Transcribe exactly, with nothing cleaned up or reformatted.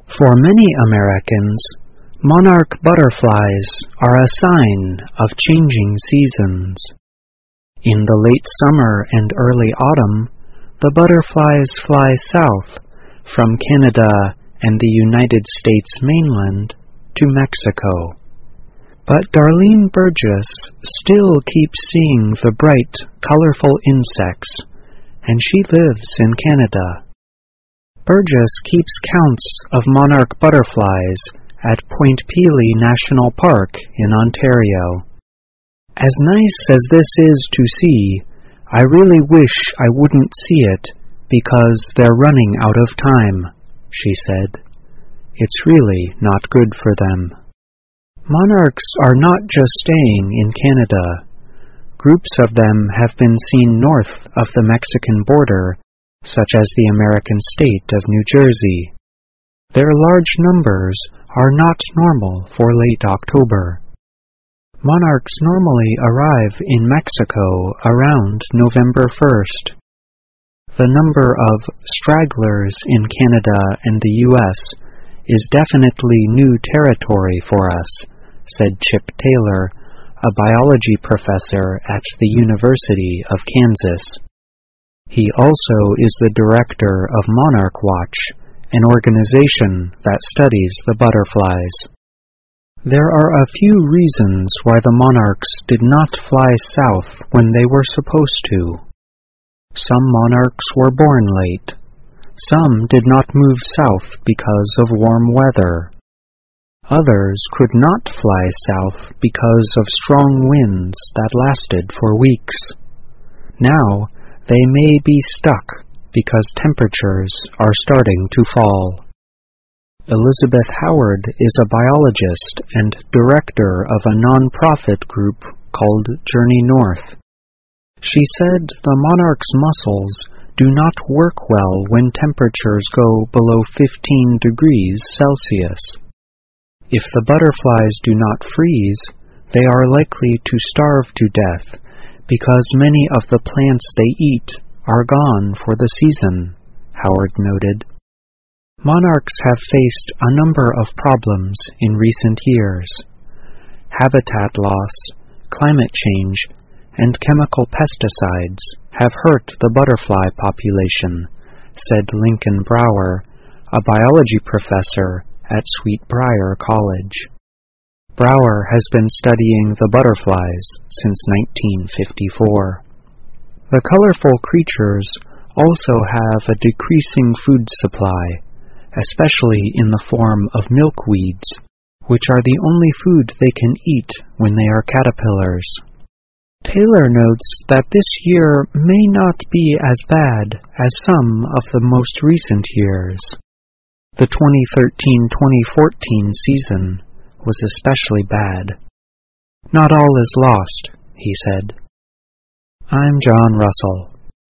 For many Americans, monarch butterflies are a sign of changing seasons. In the late summer and early autumn, the butterflies fly south from Canada and the United States mainland to Mexico. But Darlene Burgess still keeps seeing the bright, colorful insects, and she lives in Canada. Burgess keeps counts of monarch butterflies at Point Pelee National Park in Ontario. As nice as this is to see, I really wish I wouldn't see it because they're running out of time, she said. It's really not good for them. Monarchs are not just staying in Canada. Groups of them have been seen north of the Mexican border, such as the American state of New Jersey. Their large numbers are not normal for late October. Monarchs normally arrive in Mexico around November first. The number of stragglers in Canada and the U S is definitely new territory for us, said Chip Taylor, a biology professor at the University of Kansas. He also is the director of Monarch Watch, an organization that studies the butterflies. There are a few reasons why the monarchs did not fly south when they were supposed to. Some monarchs were born late. Some did not move south because of warm weather. Others could not fly south because of strong winds that lasted for weeks. Now, they may be stuck because temperatures are starting to fall. Elizabeth Howard is a biologist and director of a non-profit group called Journey North. She said the monarch's muscles do not work well when temperatures go below fifteen degrees Celsius. If the butterflies do not freeze, they are likely to starve to death because many of the plants they eat are gone for the season, Howard noted. Monarchs have faced a number of problems in recent years. Habitat loss, climate change, and chemical pesticides have hurt the butterfly population, said Lincoln Brower, a biology professor at Sweetbriar College. Brower has been studying the butterflies since nineteen fifty-four. The colorful creatures also have a decreasing food supply, especially in the form of milkweeds, which are the only food they can eat when they are caterpillars. Taylor notes that this year may not be as bad as some of the most recent years. The twenty thirteen twenty fourteen season was especially bad. Not all is lost, he said. I'm John Russell.